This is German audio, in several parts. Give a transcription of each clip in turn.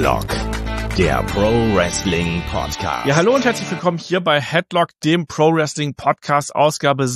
Headlock, der Pro Wrestling Podcast. Ja, hallo und herzlich willkommen hier bei Headlock, dem Pro Wrestling Podcast, Ausgabe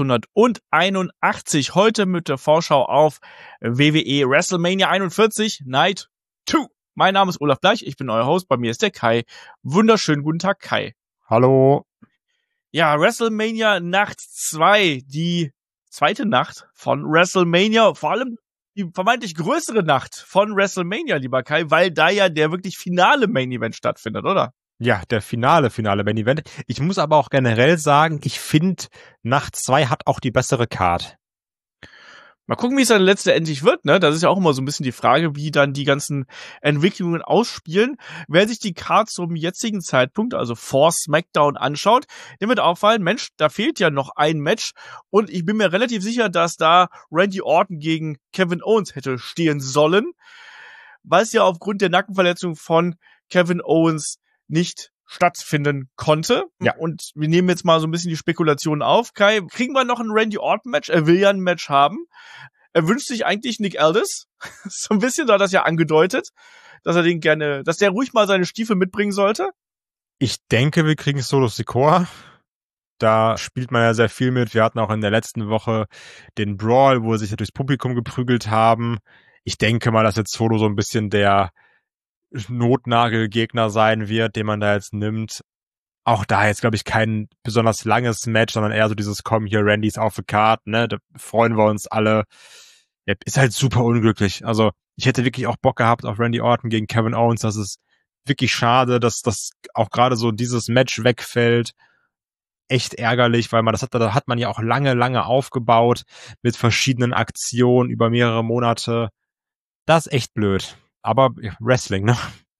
681. Heute mit der Vorschau auf WWE WrestleMania 41, Night 2. Mein Name ist Olaf Bleich, ich bin euer Host, bei mir ist der Kai. Wunderschönen guten Tag, Kai. Hallo. Ja, WrestleMania Nacht 2, die zweite Nacht von WrestleMania, vor allem die vermeintlich größere Nacht von WrestleMania, lieber Kai, weil da ja der wirklich finale Main Event stattfindet, oder? Ja, der finale Main Event. Ich muss aber auch generell sagen, ich finde, Nacht 2 hat auch die bessere Card. Mal gucken, wie es dann letztendlich wird, ne? Das ist ja auch immer so ein bisschen die Frage, wie dann die ganzen Entwicklungen ausspielen. Wer sich die Card zum jetzigen Zeitpunkt, also vor SmackDown, anschaut, dem wird auffallen, Mensch, da fehlt ja noch ein Match und ich bin mir relativ sicher, dass da Randy Orton gegen Kevin Owens hätte stehen sollen, weil es ja aufgrund der Nackenverletzung von Kevin Owens nicht stattfinden konnte. Ja. Und wir nehmen jetzt mal so ein bisschen die Spekulationen auf. Kai, kriegen wir noch ein Randy Orton-Match? Er will ja ein Match haben. Er wünscht sich eigentlich Nick Aldis. So ein bisschen, da hat das ja angedeutet, dass er den gerne, dass der ruhig mal seine Stiefel mitbringen sollte. Ich denke, wir kriegen Solo Sikoa. Da spielt man ja sehr viel mit. Wir hatten auch in der letzten Woche den Brawl, wo sie sich durchs Publikum geprügelt haben. Ich denke mal, dass jetzt Solo so ein bisschen der Notnagelgegner sein wird, den man da jetzt nimmt. Auch da jetzt, glaube ich, kein besonders langes Match, sondern eher so dieses Komm hier, Randys auf the Card, ne? Da freuen wir uns alle. Ja, ist halt super unglücklich. Also ich hätte wirklich auch Bock gehabt auf Randy Orton gegen Kevin Owens. Das ist wirklich schade, dass das auch gerade so dieses Match wegfällt. Echt ärgerlich, weil da hat man ja auch lange aufgebaut mit verschiedenen Aktionen über mehrere Monate. Das ist echt blöd. Aber Wrestling, ne?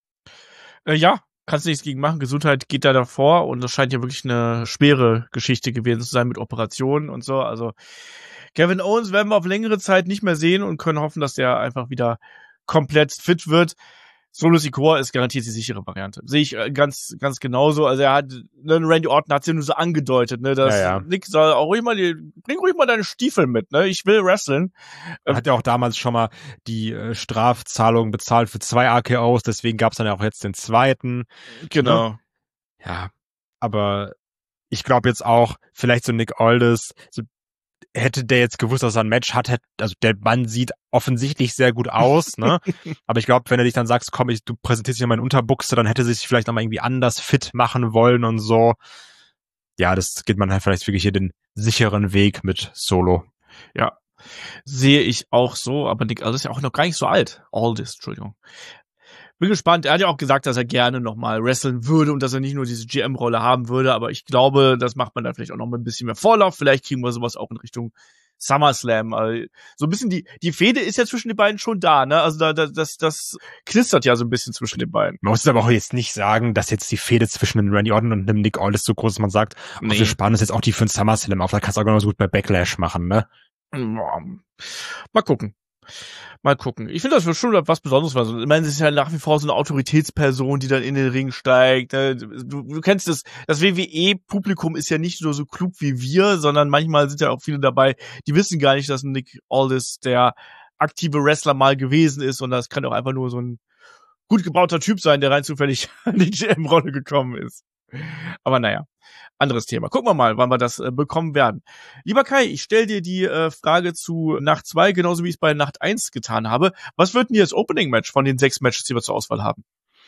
Ja, kannst nichts gegen machen. Gesundheit geht da davor und das scheint ja wirklich eine schwere Geschichte gewesen zu sein mit Operationen und so. Also Kevin Owens werden wir auf längere Zeit nicht mehr sehen und können hoffen, dass der einfach wieder komplett fit wird. Solo Sikoa ist garantiert die sichere Variante. Sehe ich ganz genauso. Also Randy Orton hat es ja nur so angedeutet, ne, dass Nick soll auch bring ruhig mal deine Stiefel mit, ne, ich will wrestlen. Er hat ja auch damals schon mal die Strafzahlung bezahlt für 2 RKOs, deswegen gab es dann ja auch jetzt den zweiten. Genau. Ne? Ja, aber ich glaube jetzt auch, vielleicht so Nick Aldis, so hätte der jetzt gewusst, dass er ein Match hat, also der Mann sieht offensichtlich sehr gut aus, ne? Aber ich glaube, wenn er dich dann sagst, komm, du präsentierst dich in meine Unterbuchse, dann hätte er sich vielleicht nochmal irgendwie anders fit machen wollen und so. Ja, das geht man halt vielleicht wirklich hier den sicheren Weg mit Solo. Ja, sehe ich auch so, aber Nick Aldis ist ja auch noch gar nicht so alt. Aldis, Entschuldigung. Bin gespannt. Er hat ja auch gesagt, dass er gerne nochmal wrestlen würde und dass er nicht nur diese GM-Rolle haben würde, aber ich glaube, das macht man dann vielleicht auch noch mal ein bisschen mehr Vorlauf. Vielleicht kriegen wir sowas auch in Richtung SummerSlam. Also so ein bisschen die Fehde ist ja zwischen den beiden schon da, ne? Also das knistert ja so ein bisschen zwischen den beiden. Man muss aber auch jetzt nicht sagen, dass jetzt die Fehde zwischen dem Randy Orton und dem Nick Aldis so groß ist, man sagt, nee. Wir sparen es jetzt auch die für den SummerSlam auf, da kannst du auch genauso gut bei Backlash machen, ne? Mal gucken. Ich finde, das wird schon was Besonderes. Also, ich meine, es ist ja nach wie vor so eine Autoritätsperson, die dann in den Ring steigt. Du kennst das WWE-Publikum ist ja nicht nur so klug wie wir, sondern manchmal sind ja auch viele dabei, die wissen gar nicht, dass Nick Aldis der aktive Wrestler mal gewesen ist und das kann auch einfach nur so ein gut gebauter Typ sein, der rein zufällig in die GM-Rolle gekommen ist. Aber naja, anderes Thema. Gucken wir mal, wann wir das bekommen werden. Lieber Kai, ich stelle dir die Frage zu Nacht 2, genauso wie ich es bei Nacht 1 getan habe. Was wird denn hier das Opening-Match von den 6 Matches, die wir zur Auswahl haben?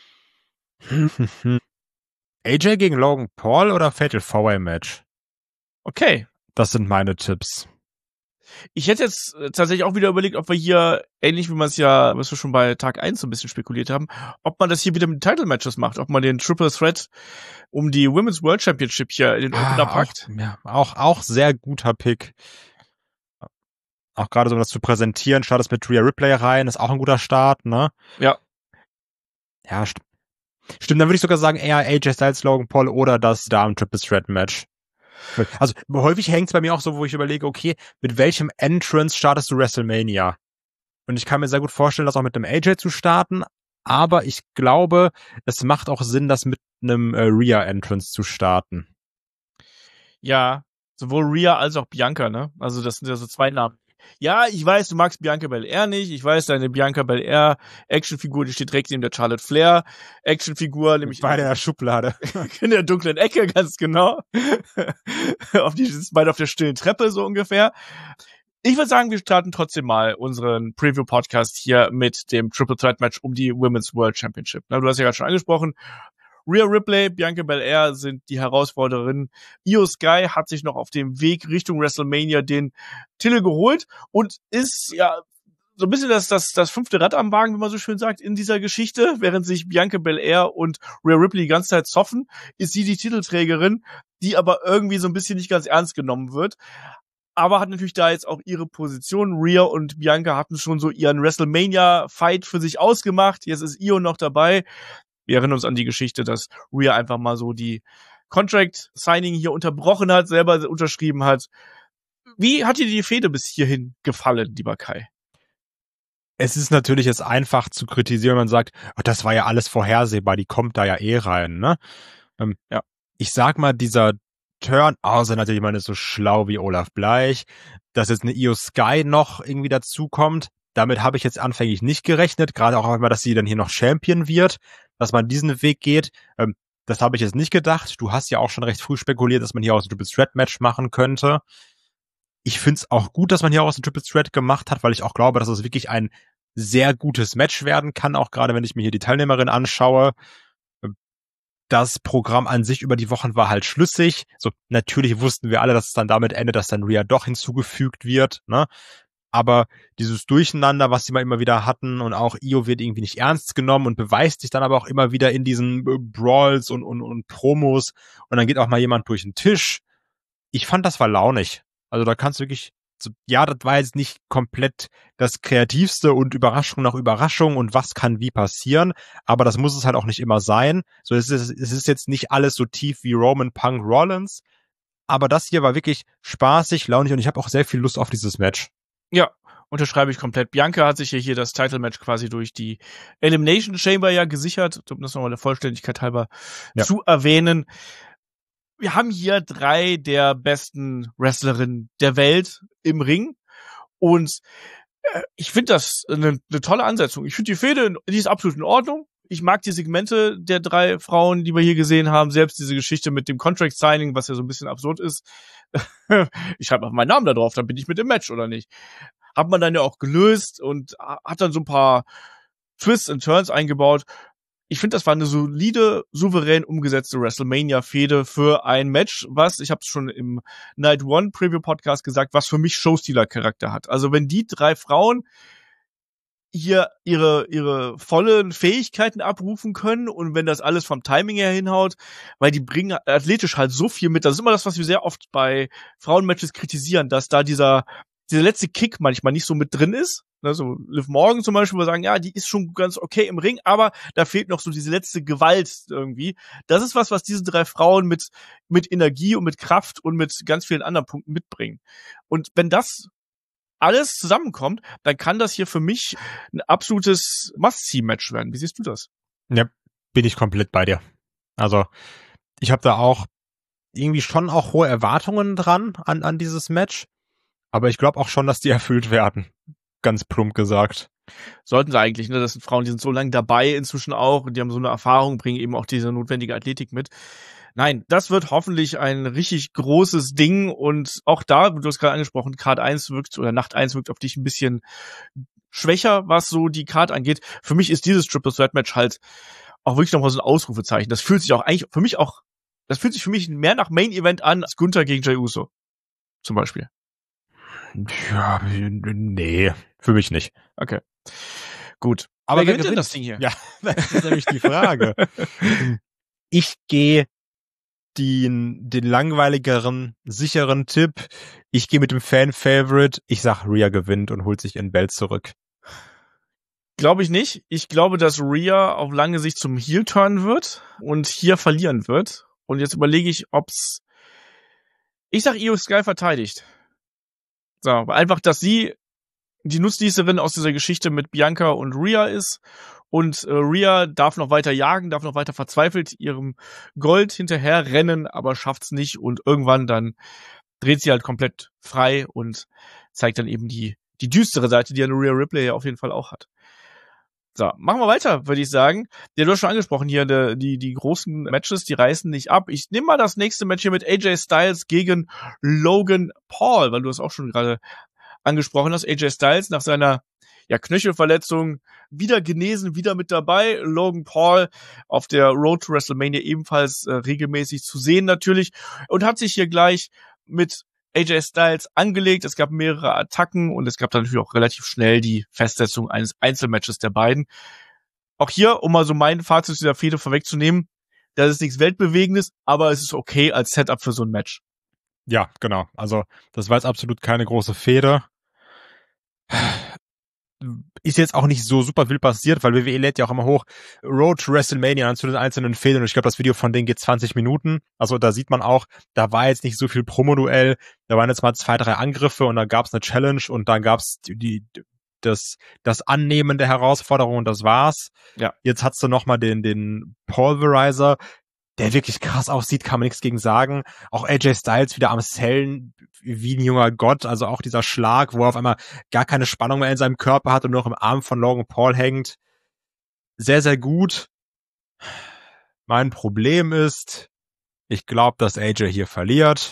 AJ gegen Logan Paul oder Fatal 4-Way-Match? Okay. Das sind meine Tipps. Ich hätte jetzt tatsächlich auch wieder überlegt, ob wir hier, ähnlich wie was wir schon bei Tag 1 so ein bisschen spekuliert haben, ob man das hier wieder mit Title-Matches macht, ob man den Triple Threat um die Women's World Championship hier in den Opener packt. Auch sehr guter Pick. Auch gerade so, um das zu präsentieren, startet mit Rhea Ripley rein, ist auch ein guter Start, ne? Ja. Ja, stimmt, dann würde ich sogar sagen, eher AJ Styles, Logan Paul oder das Damen Triple Threat Match. Also häufig hängt es bei mir auch so, wo ich überlege, okay, mit welchem Entrance startest du WrestleMania? Und ich kann mir sehr gut vorstellen, das auch mit einem AJ zu starten, aber ich glaube, es macht auch Sinn, das mit einem Rhea-Entrance zu starten. Ja, sowohl Rhea als auch Bianca, ne? Also das sind ja so 2 Namen, Ja, ich weiß, du magst Bianca Belair nicht. Ich weiß, deine Bianca Belair Actionfigur, die steht direkt neben der Charlotte Flair Actionfigur, nämlich Beide in der Schublade. in der dunklen Ecke, ganz genau. Auf die sitzen beide auf der stillen Treppe, so ungefähr. Ich würde sagen, wir starten trotzdem mal unseren Preview-Podcast hier mit dem Triple Threat Match um die Women's World Championship. Na, du hast ja gerade schon angesprochen. Rhea Ripley, Bianca Belair sind die Herausforderinnen. Io Sky hat sich noch auf dem Weg Richtung WrestleMania den Titel geholt und ist ja so ein bisschen das fünfte Rad am Wagen, wie man so schön sagt, in dieser Geschichte. Während sich Bianca Belair und Rhea Ripley die ganze Zeit zoffen, ist sie die Titelträgerin, die aber irgendwie so ein bisschen nicht ganz ernst genommen wird. Aber hat natürlich da jetzt auch ihre Position. Rhea und Bianca hatten schon so ihren WrestleMania-Fight für sich ausgemacht. Jetzt ist Io noch dabei. Wir erinnern uns an die Geschichte, dass Rhea einfach mal so die Contract-Signing hier unterbrochen hat, selber unterschrieben hat. Wie hat dir die Fehde bis hierhin gefallen, lieber Kai? Es ist natürlich jetzt einfach zu kritisieren, wenn man sagt, oh, das war ja alles vorhersehbar, die kommt da ja rein, ne? Ja. Ich sag mal, dieser Turn, außer natürlich jemand ist so schlau wie Olaf Bleich, dass jetzt eine Io Sky noch irgendwie dazukommt. Damit habe ich jetzt anfänglich nicht gerechnet, gerade auch einmal, dass sie dann hier noch Champion wird, dass man diesen Weg geht. Das habe ich jetzt nicht gedacht. Du hast ja auch schon recht früh spekuliert, dass man hier auch ein Triple Threat Match machen könnte. Ich finde es auch gut, dass man hier auch ein Triple Threat gemacht hat, weil ich auch glaube, dass es wirklich ein sehr gutes Match werden kann, auch gerade wenn ich mir hier die Teilnehmerin anschaue. Das Programm an sich über die Wochen war halt schlüssig. So, natürlich wussten wir alle, dass es dann damit endet, dass dann Rhea doch hinzugefügt wird, ne? Aber dieses Durcheinander, was sie mal immer wieder hatten und auch Io wird irgendwie nicht ernst genommen und beweist sich dann aber auch immer wieder in diesen Brawls und Promos und dann geht auch mal jemand durch den Tisch. Ich fand, das war launig. Also da kannst du wirklich, ja, das war jetzt nicht komplett das Kreativste und Überraschung nach Überraschung und was kann wie passieren, aber das muss es halt auch nicht immer sein. So, es ist jetzt nicht alles so tief wie Roman Punk Rollins, aber das hier war wirklich spaßig, launig und ich habe auch sehr viel Lust auf dieses Match. Ja, unterschreibe ich komplett. Bianca hat sich ja hier das Title-Match quasi durch die Elimination Chamber ja gesichert, um das nochmal der Vollständigkeit halber zu erwähnen. Wir haben hier 3 der besten Wrestlerinnen der Welt im Ring und ich finde das eine tolle Ansetzung. Ich finde die Fehde, die ist absolut in Ordnung. Ich mag die Segmente der 3 Frauen, die wir hier gesehen haben, selbst diese Geschichte mit dem Contract Signing, was ja so ein bisschen absurd ist. Ich schreibe einfach meinen Namen da drauf, dann bin ich mit im Match, oder nicht? Hat man dann ja auch gelöst und hat dann so ein paar Twists and Turns eingebaut. Ich finde, das war eine solide, souverän umgesetzte WrestleMania-Fehde für ein Match, was, ich habe es schon im Night One Preview Podcast gesagt, was für mich Showstealer-Charakter hat. Also wenn die 3 Frauen hier ihre vollen Fähigkeiten abrufen können und wenn das alles vom Timing her hinhaut, weil die bringen athletisch halt so viel mit. Das ist immer das, was wir sehr oft bei Frauenmatches kritisieren, dass da dieser letzte Kick manchmal nicht so mit drin ist. Also Liv Morgan zum Beispiel, wo wir sagen, ja, die ist schon ganz okay im Ring, aber da fehlt noch so diese letzte Gewalt irgendwie. Das ist was diese 3 Frauen mit Energie und mit Kraft und mit ganz vielen anderen Punkten mitbringen. Und wenn das alles zusammenkommt, dann kann das hier für mich ein absolutes Must-See-Match werden. Wie siehst du das? Ja, bin ich komplett bei dir. Also, ich habe da auch irgendwie schon auch hohe Erwartungen dran an dieses Match, aber ich glaube auch schon, dass die erfüllt werden. Ganz plump gesagt. Sollten sie eigentlich, ne? Das sind Frauen, die sind so lange dabei inzwischen auch und die haben so eine Erfahrung, bringen eben auch diese notwendige Athletik mit. Nein, das wird hoffentlich ein richtig großes Ding und auch da, du hast gerade angesprochen, Card 1 wirkt oder Nacht 1 wirkt auf dich ein bisschen schwächer, was so die Card angeht. Für mich ist dieses Triple Threat Match halt auch wirklich nochmal so ein Ausrufezeichen. Das fühlt sich auch eigentlich für mich mehr nach Main Event an als Gunther gegen Jey Uso. Zum Beispiel. Ja, nee, für mich nicht. Okay. Gut. Aber wer gewinnt denn das Ding hier? Ja, das ist nämlich die Frage. Ich gehe den langweiligeren, sicheren Tipp. Ich gehe mit dem Fan-Favorite. Ich sag, Rhea gewinnt und holt sich ihren Belt zurück. Glaube ich nicht. Ich glaube, dass Rhea auf lange Sicht zum Heel turnen wird und hier verlieren wird. Und jetzt überlege ich, ich sag, Io Sky verteidigt. So, einfach, dass sie die Nutznießerin aus dieser Geschichte mit Bianca und Rhea ist. Und Rhea darf noch weiter jagen, darf noch weiter verzweifelt ihrem Gold hinterher rennen, aber schafft's nicht. Und irgendwann dann dreht sie halt komplett frei und zeigt dann eben die düstere Seite, die eine Rhea Ripley ja auf jeden Fall auch hat. So, machen wir weiter, würde ich sagen. Ja, du hast schon angesprochen hier, die großen Matches, die reißen nicht ab. Ich nehme mal das nächste Match hier mit AJ Styles gegen Logan Paul, weil du es auch schon gerade angesprochen hast. AJ Styles nach seiner Knöchelverletzung wieder genesen, wieder mit dabei. Logan Paul auf der Road to WrestleMania ebenfalls regelmäßig zu sehen natürlich und hat sich hier gleich mit AJ Styles angelegt. Es gab mehrere Attacken und es gab dann natürlich auch relativ schnell die Festsetzung eines Einzelmatches der beiden. Auch hier, um mal so mein Fazit zu dieser Fehde vorwegzunehmen, das ist nichts Weltbewegendes, aber es ist okay als Setup für so ein Match. Ja, genau. Also das war jetzt absolut keine große Fehde. Ist jetzt auch nicht so super viel passiert, weil WWE lädt ja auch immer hoch Road to WrestleMania zu den einzelnen Fäden und ich glaube, das Video von denen geht 20 Minuten. Also da sieht man auch, da war jetzt nicht so viel Promoduell, da waren jetzt mal 2, 3 Angriffe und dann gab's eine Challenge und dann gab's das Annehmen der Herausforderung und das war's. Ja. Jetzt hat's du nochmal den Pulverizer, der wirklich krass aussieht, kann man nichts gegen sagen. Auch AJ Styles wieder am Sellen wie ein junger Gott, also auch dieser Schlag, wo er auf einmal gar keine Spannung mehr in seinem Körper hat und nur noch im Arm von Logan Paul hängt. Sehr, sehr gut. Mein Problem ist, ich glaube, dass AJ hier verliert.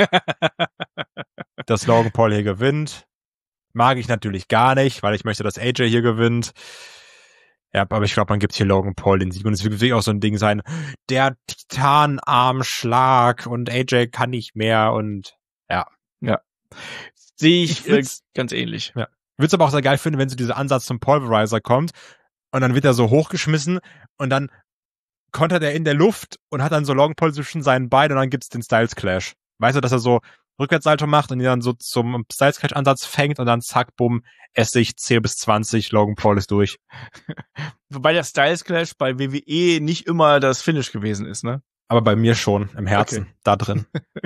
Dass Logan Paul hier gewinnt. Mag ich natürlich gar nicht, weil ich möchte, dass AJ hier gewinnt. Ja, aber ich glaube, man gibt hier Logan Paul den Sieg und es wird wirklich auch so ein Ding sein, der Titanarmschlag und AJ kann nicht mehr und ja. Sehe ich ganz ähnlich. Ja. Würde es aber auch sehr geil finden, wenn so dieser Ansatz zum Pulverizer kommt und dann wird er so hochgeschmissen und dann kontert er in der Luft und hat dann so Logan Paul zwischen seinen Beinen und dann gibt's den Styles Clash. Weißt du, dass er so Rückwärtssalto macht und ihn dann so zum Styles Clash Ansatz fängt und dann zack, bumm, Essig 10 bis 20, Logan Paul ist durch. Wobei der Styles Clash bei WWE nicht immer das Finish gewesen ist, ne? Aber bei mir schon, im Herzen, Okay. da drin.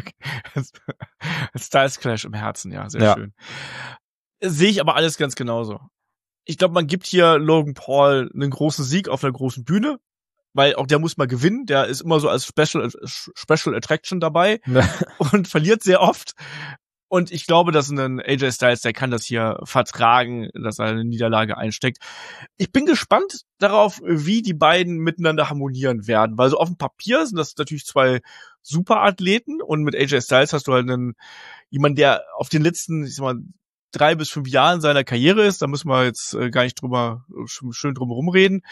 Styles Clash im Herzen, ja, sehr schön. Sehe ich aber alles ganz genauso. Ich glaube, man gibt hier Logan Paul einen großen Sieg auf einer großen Bühne, weil auch der muss mal gewinnen. Der ist immer so als Special Attraction dabei und verliert sehr oft. Und ich glaube, dass ein AJ Styles, der kann das hier vertragen, dass er eine Niederlage einsteckt. Ich bin gespannt darauf, wie die beiden miteinander harmonieren werden, weil so auf dem Papier sind das natürlich 2 Superathleten und mit AJ Styles hast du halt jemanden, der auf den letzten, 3 bis 5 Jahren seiner Karriere ist. Da müssen wir jetzt gar nicht schön drum rumreden.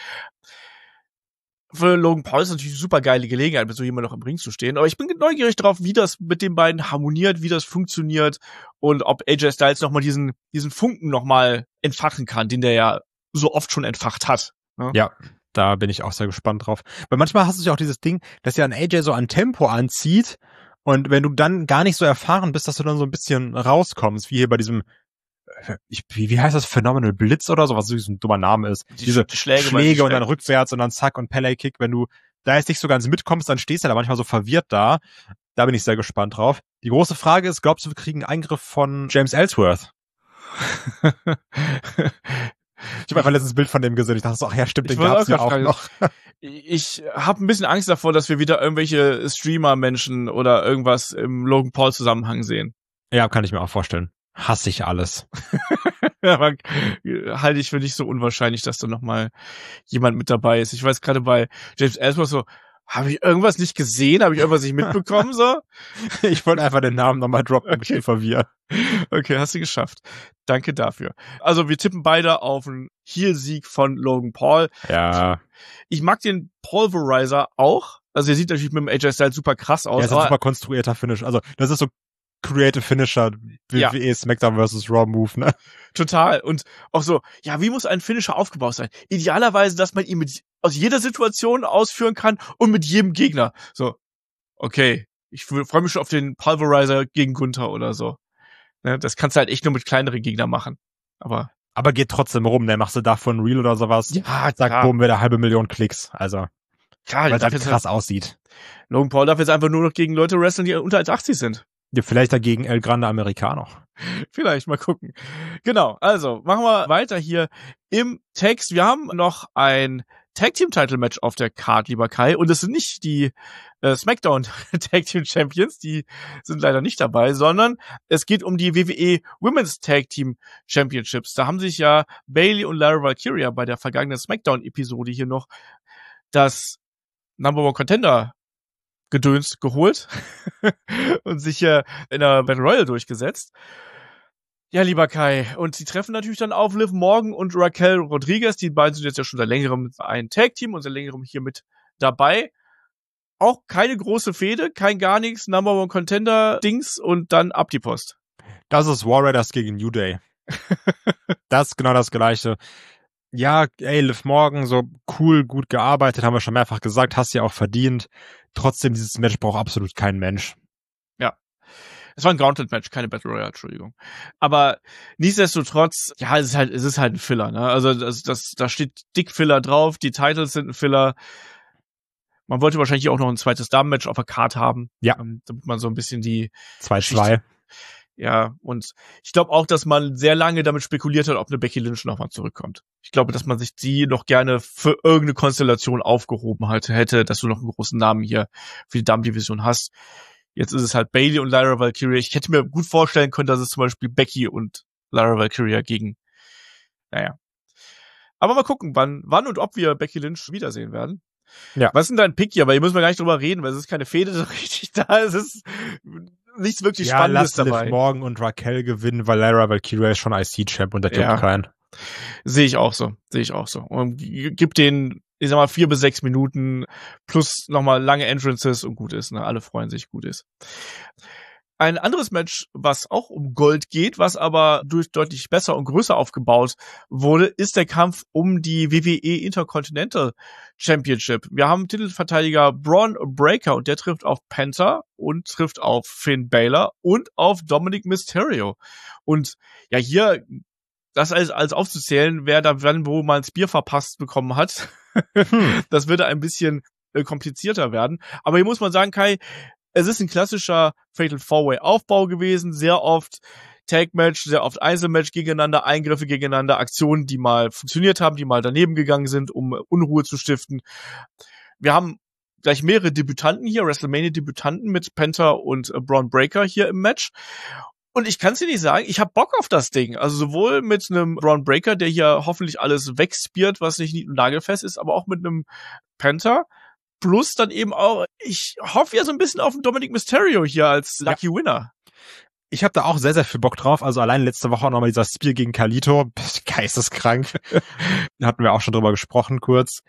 Für Logan Paul ist natürlich eine super geile Gelegenheit, mit so jemandem noch im Ring zu stehen. Aber ich bin neugierig drauf, wie das mit den beiden harmoniert, wie das funktioniert und ob AJ Styles nochmal diesen Funken nochmal entfachen kann, den der ja so oft schon entfacht hat. Ne? Ja, da bin ich auch sehr gespannt drauf. Weil manchmal hast du ja auch dieses Ding, dass ja ein AJ so an Tempo anzieht und wenn du dann gar nicht so erfahren bist, dass du dann so ein bisschen rauskommst, wie hier bei diesem wie heißt das? Phenomenal Blitz oder so, was so ein dummer Name ist. Diese Schläge und dann rückwärts und dann zack und Pele-Kick. Wenn du da jetzt nicht so ganz mitkommst, dann stehst du da manchmal so verwirrt da. Da bin ich sehr gespannt drauf. Die große Frage ist, glaubst du, wir kriegen einen Eingriff von James Ellsworth? Ich habe einfach letztes Bild von dem gesehen. Ich dachte so, ach ja, stimmt, den gab's ja auch noch. Ich habe ein bisschen Angst davor, dass wir wieder irgendwelche Streamer-Menschen oder irgendwas im Logan Paul-Zusammenhang sehen. Ja, kann ich mir auch vorstellen. Hasse ich alles. Aber halte ich für nicht so unwahrscheinlich, dass da nochmal jemand mit dabei ist. Ich weiß gerade bei James Ellsworth so, habe ich irgendwas nicht gesehen? Habe ich irgendwas nicht mitbekommen? So? Ich wollte einfach den Namen nochmal droppen, damit ich ihn verwirre. Okay, hast du geschafft. Danke dafür. Also wir tippen beide auf einen Heel-Sieg von Logan Paul. Ja. Ich mag den Pulverizer auch. Also er sieht natürlich mit dem AJ Styles super krass aus. Ja, ist ein super konstruierter Finish. Also das ist so Creative Finisher, WWE SmackDown vs. Raw Move, ne? Total. Und auch so, ja, wie muss ein Finisher aufgebaut sein? Idealerweise, dass man ihn aus jeder Situation ausführen kann und mit jedem Gegner. So, okay, ich freue mich schon auf den Pulverizer gegen Gunther oder so. Ne, das kannst du halt echt nur mit kleineren Gegnern machen. Aber geht trotzdem rum, ne? Machst du davon Reel oder sowas? Ja, sag, boom, wieder 500.000 Klicks. Also, klar, weil das krass aussieht. Logan Paul darf jetzt einfach nur noch gegen Leute wresteln, die unter 1,80 sind. Ja, vielleicht dagegen El Grande Americano. Vielleicht, mal gucken. Genau, also machen wir weiter hier im Text. Wir haben noch ein Tag Team Title Match auf der Card, lieber Kai. Und es sind nicht die SmackDown Tag Team Champions, die sind leider nicht dabei, sondern es geht um die WWE Women's Tag Team Championships. Da haben sich ja Bayley und Lyra Valkyria bei der vergangenen SmackDown-Episode hier noch das Number One Contender Gedöns geholt und sich hier in der Battle Royale durchgesetzt. Ja, lieber Kai, und sie treffen natürlich dann auf Liv Morgan und Raquel Rodriguez. Die beiden sind jetzt ja schon seit längerem ein Tag-Team und seit längerem hier mit dabei. Auch keine große Fehde, kein gar nichts, Number One Contender-Dings und dann ab die Post. Das ist War Raiders gegen New Day. Das ist genau das Gleiche. Ja, ey, Liv Morgan, so cool, gut gearbeitet, haben wir schon mehrfach gesagt, hast ja auch verdient. Trotzdem, dieses Match braucht absolut kein Mensch. Ja. Es war ein Gauntlet-Match, keine Battle Royale, Entschuldigung. Aber nichtsdestotrotz, ja, es ist halt ein Filler, ne? Also da steht dick Filler drauf, die Titles sind ein Filler. Man wollte wahrscheinlich auch noch ein zweites Damen-Match auf der Card haben. Ja. Damit man so ein bisschen die 2-2. Ja, und ich glaube auch, dass man sehr lange damit spekuliert hat, ob eine Becky Lynch nochmal zurückkommt. Ich glaube, dass man sich die noch gerne für irgendeine Konstellation aufgehoben hätte, dass du noch einen großen Namen hier für die Damen-Division hast. Jetzt ist es halt Bayley und Lyra Valkyria. Ich hätte mir gut vorstellen können, dass es zum Beispiel Becky und Lyra Valkyria gegen, naja. Aber mal gucken, wann und ob wir Becky Lynch wiedersehen werden. Ja. Was ist denn dein Pick hier? Aber hier müssen wir gar nicht drüber reden, weil es ist keine Fehde so richtig da. Es ist nichts wirklich Spannendes dabei. Ja, lass Liv Morgan und Raquel gewinnen, weil Lyra Valkyria ist schon IC-Champ und der juckt keinen. Sehe ich auch so. Und gib den, ich sag mal, 4 bis 6 Minuten plus nochmal lange Entrances und gut ist, ne? Alle freuen sich, gut ist. Ein anderes Match, was auch um Gold geht, was aber deutlich besser und größer aufgebaut wurde, ist der Kampf um die WWE Intercontinental Championship. Wir haben Titelverteidiger Braun Breaker und der trifft auf Penta und trifft auf Finn Balor und auf Dominic Mysterio. Und ja, hier das als aufzuzählen, wer da wann wo mal ein Spear verpasst bekommen hat, das würde ein bisschen komplizierter werden. Aber hier muss man sagen, Kai, es ist ein klassischer Fatal 4-Way Aufbau gewesen, sehr oft Tag-Match, sehr oft Einzelmatch gegeneinander, Eingriffe gegeneinander, Aktionen, die mal funktioniert haben, die mal daneben gegangen sind, um Unruhe zu stiften. Wir haben gleich mehrere Debütanten hier, WrestleMania-Debütanten mit Penta und Braun Breaker hier im Match. Und ich kann es dir nicht sagen, ich habe Bock auf das Ding. Also sowohl mit einem Braun Breaker, der hier hoffentlich alles wegspiert, was nicht nagelfest ist, aber auch mit einem Penta. Plus dann eben auch, ich hoffe ja so ein bisschen auf den Dominic Mysterio hier als Lucky Winner. Ich habe da auch sehr, sehr viel Bock drauf. Also allein letzte Woche auch nochmal dieser Spear gegen Carlito. Geisteskrank. Da hatten wir auch schon drüber gesprochen kurz.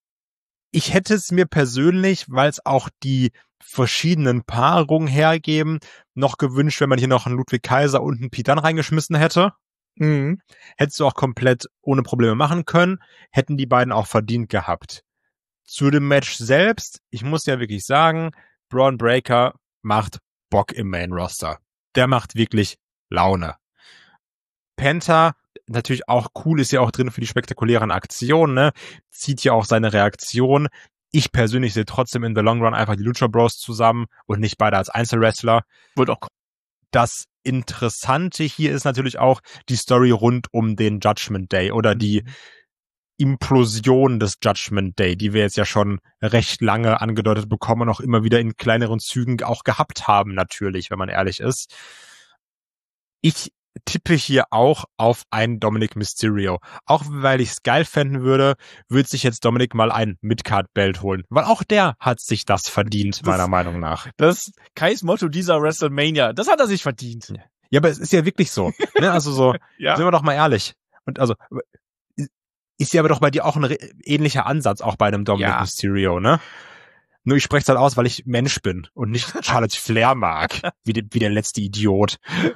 Ich hätte es mir persönlich, weil es auch die verschiedenen Paarungen hergeben, noch gewünscht, wenn man hier noch einen Ludwig Kaiser und einen Pete Dunne reingeschmissen hätte. Mhm. Hättest du auch komplett ohne Probleme machen können. Hätten die beiden auch verdient gehabt. Zu dem Match selbst, ich muss ja wirklich sagen, Braun Breaker macht Bock im Main Roster. Der macht wirklich Laune. Penta, natürlich auch cool, ist ja auch drin für die spektakulären Aktionen, ne? Zieht ja auch seine Reaktion. Ich persönlich sehe trotzdem in the long run einfach die Lucha Bros zusammen und nicht beide als Einzelwrestler. Wird auch das Interessante hier ist natürlich auch die Story rund um den Judgment Day oder die Implosion des Judgment Day, die wir jetzt ja schon recht lange angedeutet bekommen und auch immer wieder in kleineren Zügen auch gehabt haben, natürlich, wenn man ehrlich ist. Ich tippe hier auch auf einen Dominic Mysterio. Auch weil ich es geil fänden würde sich jetzt Dominic mal ein Midcard-Belt holen. Weil auch der hat sich das verdient, meiner Meinung nach. Das Kais Motto dieser WrestleMania, das hat er sich verdient. Ja, aber es ist ja wirklich so. Ne? Also so, ja. Sind wir doch mal ehrlich. Und also ist ja aber doch bei dir auch ein ähnlicher Ansatz, auch bei einem Dominic Mysterio, ne? Nur ich spreche es halt aus, weil ich Mensch bin und nicht Charlotte Flair mag, wie der letzte Idiot.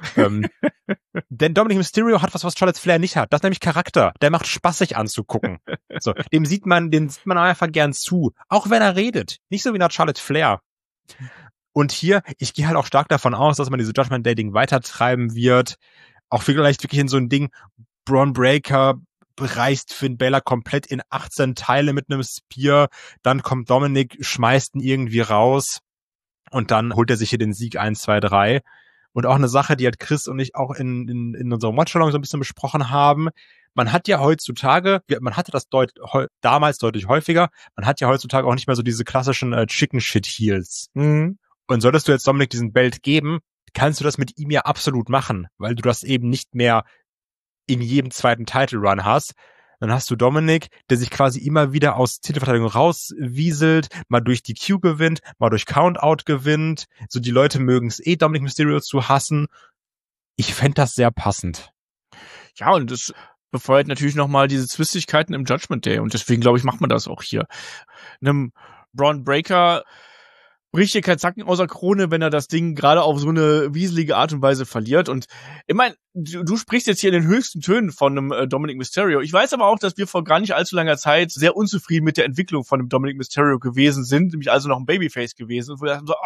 Denn Dominic Mysterio hat was Charlotte Flair nicht hat. Das ist nämlich Charakter. Der macht Spaß, sich anzugucken. So, den sieht man einfach gern zu. Auch wenn er redet. Nicht so wie nach Charlotte Flair. Und hier, ich gehe halt auch stark davon aus, dass man diese Judgment Day-Ding weitertreiben wird. Auch vielleicht wirklich in so ein Ding, Braun Breaker reißt Finn Balor komplett in 18 Teile mit einem Spear, dann kommt Dominic, schmeißt ihn irgendwie raus und dann holt er sich hier den Sieg 1, 2, 3 Und auch eine Sache, die halt Chris und ich auch in unserem Watch-Along so ein bisschen besprochen haben. Man hat ja heutzutage, man hatte das damals deutlich häufiger, man hat ja heutzutage auch nicht mehr so diese klassischen Chicken-Shit-Heels. Mhm. Und solltest du jetzt Dominik diesen Belt geben, kannst du das mit ihm ja absolut machen, weil du das eben nicht mehr in jedem zweiten Title-Run hast. Dann hast du Dominik, der sich quasi immer wieder aus Titelverteidigung rauswieselt, mal durch die Q gewinnt, mal durch Countout gewinnt. So, die Leute mögen es Dominik Mysterio zu hassen. Ich fände das sehr passend. Ja, und das befeuert natürlich nochmal diese Zwistigkeiten im Judgment Day. Und deswegen, glaube ich, macht man das auch hier. Einem Braun Breaker bricht hier kein Zacken aus der Krone, wenn er das Ding gerade auf so eine wieselige Art und Weise verliert. Und ich meine, du sprichst jetzt hier in den höchsten Tönen von einem Dominic Mysterio. Ich weiß aber auch, dass wir vor gar nicht allzu langer Zeit sehr unzufrieden mit der Entwicklung von dem Dominic Mysterio gewesen sind, nämlich also noch ein Babyface gewesen. Und wir dachten so,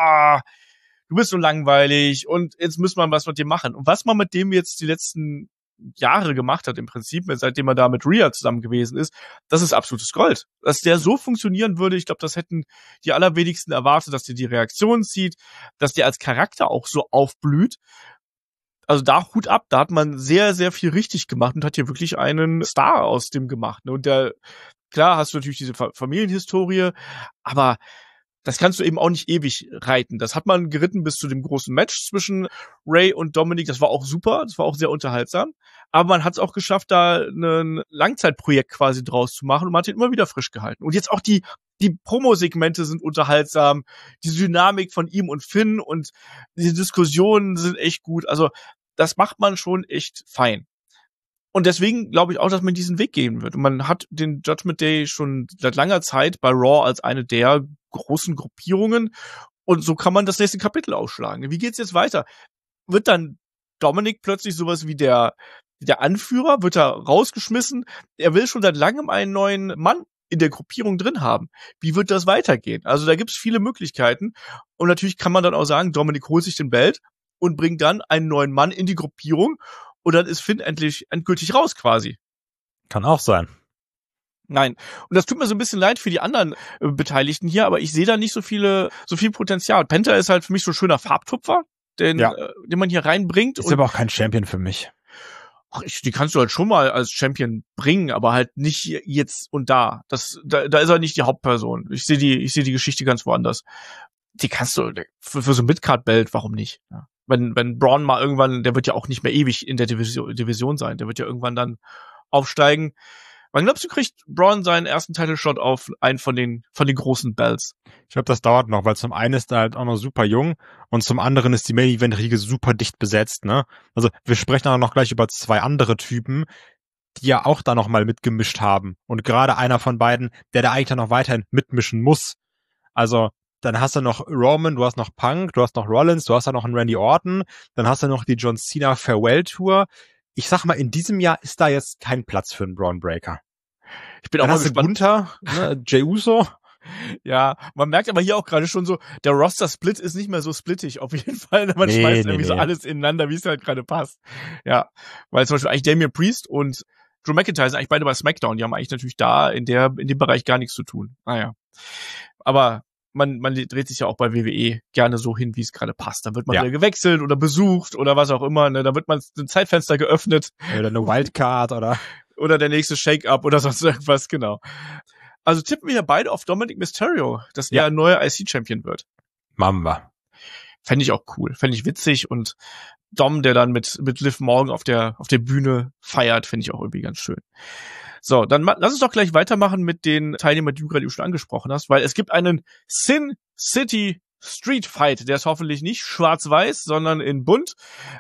du bist so langweilig und jetzt müssen wir was mit dem machen. Und was man mit dem jetzt die letzten Jahre gemacht hat im Prinzip, seitdem er da mit Rhea zusammen gewesen ist, das ist absolutes Gold. Dass der so funktionieren würde, ich glaube, das hätten die allerwenigsten erwartet, dass der die Reaktion zieht, dass der als Charakter auch so aufblüht. Also da Hut ab, da hat man sehr, sehr viel richtig gemacht und hat hier wirklich einen Star aus dem gemacht. Und klar hast du natürlich diese Familienhistorie, aber das kannst du eben auch nicht ewig reiten. Das hat man geritten bis zu dem großen Match zwischen Ray und Dominic. Das war auch super, das war auch sehr unterhaltsam. Aber man hat es auch geschafft, da ein Langzeitprojekt quasi draus zu machen und man hat ihn immer wieder frisch gehalten. Und jetzt auch die Promo-Segmente sind unterhaltsam, die Dynamik von ihm und Finn und diese Diskussionen sind echt gut. Also das macht man schon echt fein. Und deswegen glaube ich auch, dass man diesen Weg gehen wird. Und man hat den Judgment Day schon seit langer Zeit bei Raw als eine der großen Gruppierungen. Und so kann man das nächste Kapitel aufschlagen. Wie geht's jetzt weiter? Wird dann Dominic plötzlich sowas wie der Anführer? Wird er rausgeschmissen? Er will schon seit langem einen neuen Mann in der Gruppierung drin haben. Wie wird das weitergehen? Also da gibt's viele Möglichkeiten. Und natürlich kann man dann auch sagen, Dominic holt sich den Belt und bringt dann einen neuen Mann in die Gruppierung. Und dann ist Finn endgültig raus quasi. Kann auch sein. Nein. Und das tut mir so ein bisschen leid für die anderen Beteiligten hier, aber ich sehe da nicht so viel Potenzial. Penta ist halt für mich so ein schöner Farbtupfer, den man hier reinbringt. Ist aber auch kein Champion für mich. Ach, die kannst du halt schon mal als Champion bringen, aber halt nicht jetzt und da. Da ist er nicht die Hauptperson. Ich sehe die Geschichte ganz woanders. Die kannst du für so ein Midcard-Belt, warum nicht? Ja. Wenn Braun mal irgendwann, der wird ja auch nicht mehr ewig in der Division sein, der wird ja irgendwann dann aufsteigen. Wann glaubst du, kriegt Braun seinen ersten Title-Shot auf einen von den großen Belts? Ich glaube, das dauert noch, weil zum einen ist er halt auch noch super jung und zum anderen ist die Main-Event-Riege super dicht besetzt, ne? Also wir sprechen auch noch gleich über 2 andere Typen, die ja auch da noch mal mitgemischt haben. Und gerade einer von beiden, der da eigentlich dann noch weiterhin mitmischen muss. Also dann hast du noch Roman, du hast noch Punk, du hast noch Rollins, du hast da noch einen Randy Orton, dann hast du noch die John Cena Farewell Tour. Ich sag mal, in diesem Jahr ist da jetzt kein Platz für einen Braun Breaker. Ich bin auch mal gespannt. Gunther, ne, Jey Uso. Ja, man merkt aber hier auch gerade schon so, der Roster-Split ist nicht mehr so splittig, auf jeden Fall. Man schmeißt irgendwie so alles ineinander, wie es halt gerade passt. Ja, weil zum Beispiel eigentlich Damian Priest und Drew McIntyre sind eigentlich beide bei SmackDown. Die haben eigentlich natürlich da in dem Bereich gar nichts zu tun. Naja. Aber man dreht sich ja auch bei WWE gerne so hin, wie es gerade passt. Dann wird man wieder gewechselt oder besucht oder was auch immer. Ne? Da wird man ein Zeitfenster geöffnet. Oder eine Wildcard oder der nächste Shake-Up oder sonst irgendwas, genau. Also tippen wir hier beide auf Dominic Mysterio, dass er ein neuer IC-Champion wird. Mamba. Fände ich auch cool. Fände ich witzig und Dom, der dann mit Liv Morgan auf der Bühne feiert, finde ich auch irgendwie ganz schön. So, dann lass uns doch gleich weitermachen mit den Teilnehmern, die du gerade schon angesprochen hast, weil es gibt einen Sin City Street Fight, der ist hoffentlich nicht schwarz-weiß, sondern in bunt.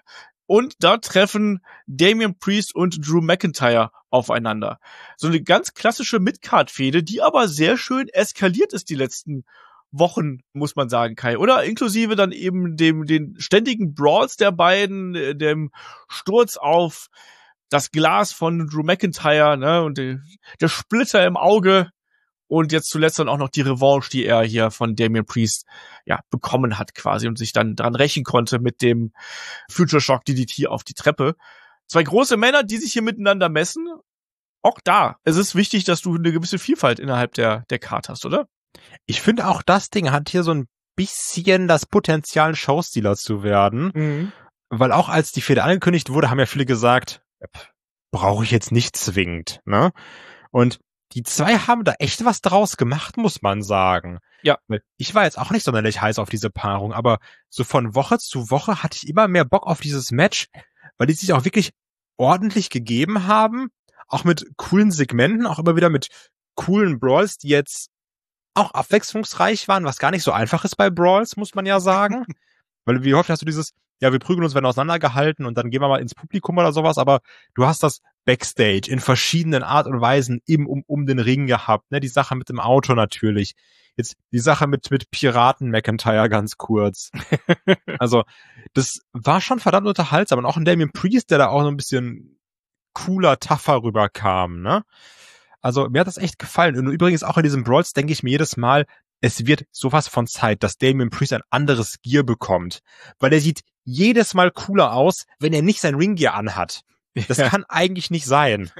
Und da treffen Damian Priest und Drew McIntyre aufeinander. So eine ganz klassische Mid-Card-Fehde, die aber sehr schön eskaliert ist die letzten Wochen, muss man sagen, Kai, oder? Inklusive dann eben den ständigen Brawls der beiden, dem Sturz auf das Glas von Drew McIntyre, ne, und der Splitter im Auge und jetzt zuletzt dann auch noch die Revanche, die er hier von Damian Priest bekommen hat quasi und sich dann dran rächen konnte mit dem Future Shock DDT auf die Treppe. 2 große Männer, die sich hier miteinander messen. Auch da, es ist wichtig, dass du eine gewisse Vielfalt innerhalb der Card hast, oder? Ich finde auch, das Ding hat hier so ein bisschen das Potenzial, Showstealer zu werden. Mhm. weil auch als die Fehde angekündigt wurde, haben ja viele gesagt, brauche ich jetzt nicht zwingend, ne? Und die zwei haben da echt was draus gemacht, muss man sagen. Ja. Ich war jetzt auch nicht sonderlich heiß auf diese Paarung, aber so von Woche zu Woche hatte ich immer mehr Bock auf dieses Match, weil die sich auch wirklich ordentlich gegeben haben, auch mit coolen Segmenten, auch immer wieder mit coolen Brawls, die jetzt auch abwechslungsreich waren, was gar nicht so einfach ist bei Brawls, muss man ja sagen. Weil wie häufig hast du dieses, ja, wir prügeln uns, werden auseinandergehalten und dann gehen wir mal ins Publikum oder sowas, aber du hast das Backstage in verschiedenen Art und Weisen um den Ring gehabt, ne, die Sache mit dem Auto natürlich. Jetzt die Sache mit Piraten McIntyre ganz kurz. Also, das war schon verdammt unterhaltsam und auch ein Damien Priest, der da auch so ein bisschen cooler, tougher rüberkam, ne? Also, mir hat das echt gefallen. Und übrigens auch in diesen Brawls denke ich mir jedes Mal, es wird sowas von Zeit, dass Damien Priest ein anderes Gear bekommt. Weil er sieht jedes Mal cooler aus, wenn er nicht sein Ringgear anhat. Das kann eigentlich nicht sein.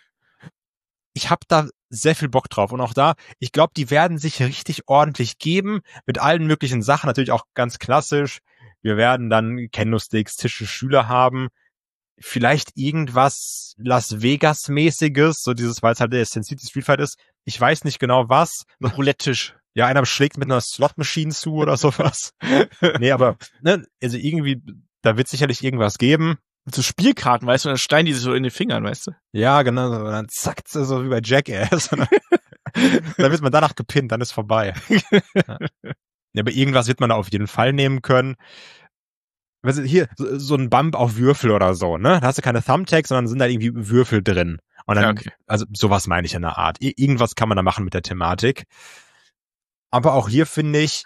Ich habe da sehr viel Bock drauf. Und auch da, ich glaube, die werden sich richtig ordentlich geben. Mit allen möglichen Sachen. Natürlich auch ganz klassisch. Wir werden dann Kendo-Sticks, Tische, Stühle haben. Vielleicht irgendwas Las Vegas-mäßiges. So dieses, weil es halt der Sin City Street Fight ist. Ich weiß nicht genau was. Ein Roulette-Tisch. Ja, einer schlägt mit einer Slot-Machine zu oder sowas. Nee, aber, ne, also irgendwie, da wird sicherlich irgendwas geben. Mit so Spielkarten, weißt du, und dann schneiden die sich so in den Fingern, weißt du? Ja, genau, und dann zackt sie so wie bei Jackass. Dann wird man danach gepinnt, dann ist vorbei. Ja, aber irgendwas wird man da auf jeden Fall nehmen können. Weißt du, hier, so ein Bump auf Würfel oder so, ne? Da hast du keine Thumbtacks, sondern sind da irgendwie Würfel drin. Und dann, okay. Also sowas meine ich in der Art. Irgendwas kann man da machen mit der Thematik. Aber auch hier finde ich,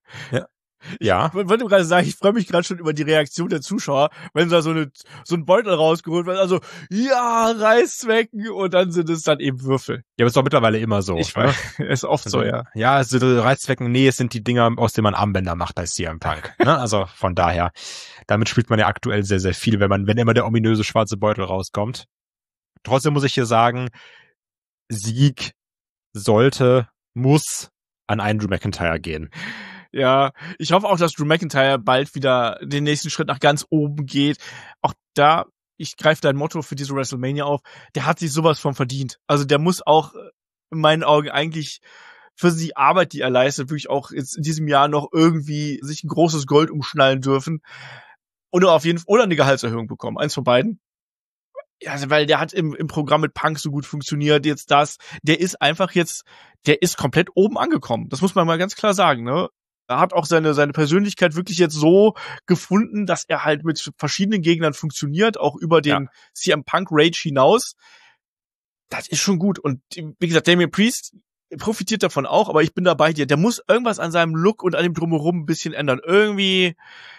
ja. Ich wollte gerade sagen, ich freue mich gerade schon über die Reaktion der Zuschauer, wenn da so ein Beutel rausgeholt wird, also, ja, Reißzwecken, und dann sind es dann eben Würfel. Ja, aber ist doch mittlerweile immer so. Ich weiß, ist oft also, so, ja. Ja, es sind Reißzwecken, nee, es sind die Dinger, aus denen man Armbänder macht bei CM Punk. Ne? Also von daher, damit spielt man ja aktuell sehr, sehr viel, wenn immer der ominöse schwarze Beutel rauskommt. Trotzdem muss ich hier sagen, Sieg muss an einen Drew McIntyre gehen. Ja, ich hoffe auch, dass Drew McIntyre bald wieder den nächsten Schritt nach ganz oben geht. Auch da, ich greife dein Motto für diese WrestleMania auf, der hat sich sowas von verdient. Also der muss auch in meinen Augen eigentlich für die Arbeit, die er leistet, wirklich auch jetzt in diesem Jahr noch irgendwie sich ein großes Gold umschnallen dürfen. Oder auf jeden Fall, oder eine Gehaltserhöhung bekommen. Eins von beiden. Ja, also, weil der hat im Programm mit Punk so gut funktioniert, jetzt der ist einfach jetzt, der ist komplett oben angekommen. Das muss man mal ganz klar sagen, ne? Er hat auch seine Persönlichkeit wirklich jetzt so gefunden, dass er halt mit verschiedenen Gegnern funktioniert, auch über den CM Punk Rage hinaus. Das ist schon gut. Und wie gesagt, Damien Priest profitiert davon auch, aber ich bin da bei dir. Der muss irgendwas an seinem Look und an dem Drumherum ein bisschen ändern. Irgendwie,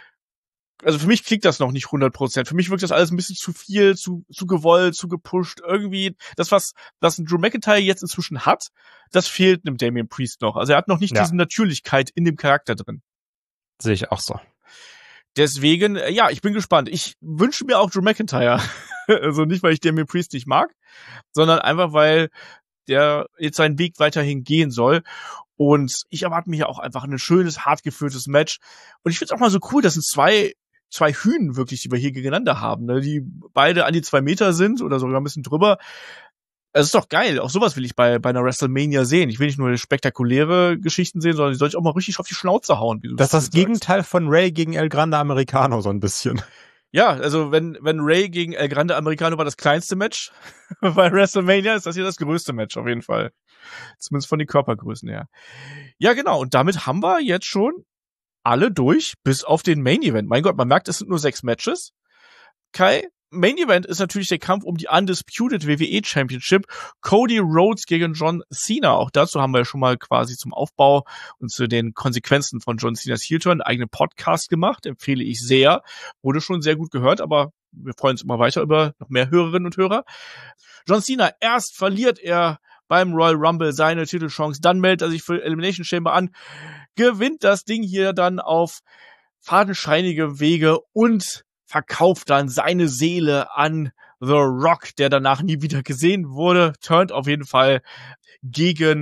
also für mich klickt das noch nicht 100%. Für mich wirkt das alles ein bisschen zu viel, zu gewollt, zu gepusht. Irgendwie, das, was ein Drew McIntyre jetzt inzwischen hat, das fehlt einem Damien Priest noch. Also er hat noch nicht diese Natürlichkeit in dem Charakter drin. Sehe ich auch so. Deswegen, ja, ich bin gespannt. Ich wünsche mir auch Drew McIntyre. Also nicht, weil ich Damien Priest nicht mag, sondern einfach, weil der jetzt seinen Weg weiterhin gehen soll. Und ich erwarte mir ja auch einfach ein schönes, hart geführtes Match. Und ich finde es auch mal so cool, dass sind zwei Hünen wirklich, die wir hier gegeneinander haben, ne, die beide an die 2 Meter sind oder sogar ein bisschen drüber. Es ist doch geil. Auch sowas will ich bei einer WrestleMania sehen. Ich will nicht nur spektakuläre Geschichten sehen, sondern die soll ich auch mal richtig auf die Schnauze hauen. Wie du das ist das sagst. Gegenteil von Ray gegen El Grande Americano, so ein bisschen. Ja, also wenn Ray gegen El Grande Americano war das kleinste Match bei WrestleMania, ist das hier das größte Match auf jeden Fall. Zumindest von den Körpergrößen her. Ja, genau. Und damit haben wir jetzt schon alle durch, bis auf den Main Event. Mein Gott, man merkt, es sind nur 6 Matches. Kai, Main Event ist natürlich der Kampf um die Undisputed WWE Championship. Cody Rhodes gegen John Cena. Auch dazu haben wir ja schon mal quasi zum Aufbau und zu den Konsequenzen von John Cenas Heel-Turn einen eigenen Podcast gemacht. Empfehle ich sehr. Wurde schon sehr gut gehört, aber wir freuen uns immer weiter über noch mehr Hörerinnen und Hörer. John Cena, erst verliert er beim Royal Rumble seine Titelchance, dann meldet er sich für Elimination Chamber an, gewinnt das Ding hier dann auf fadenscheinige Wege und verkauft dann seine Seele an The Rock, der danach nie wieder gesehen wurde, turnt auf jeden Fall gegen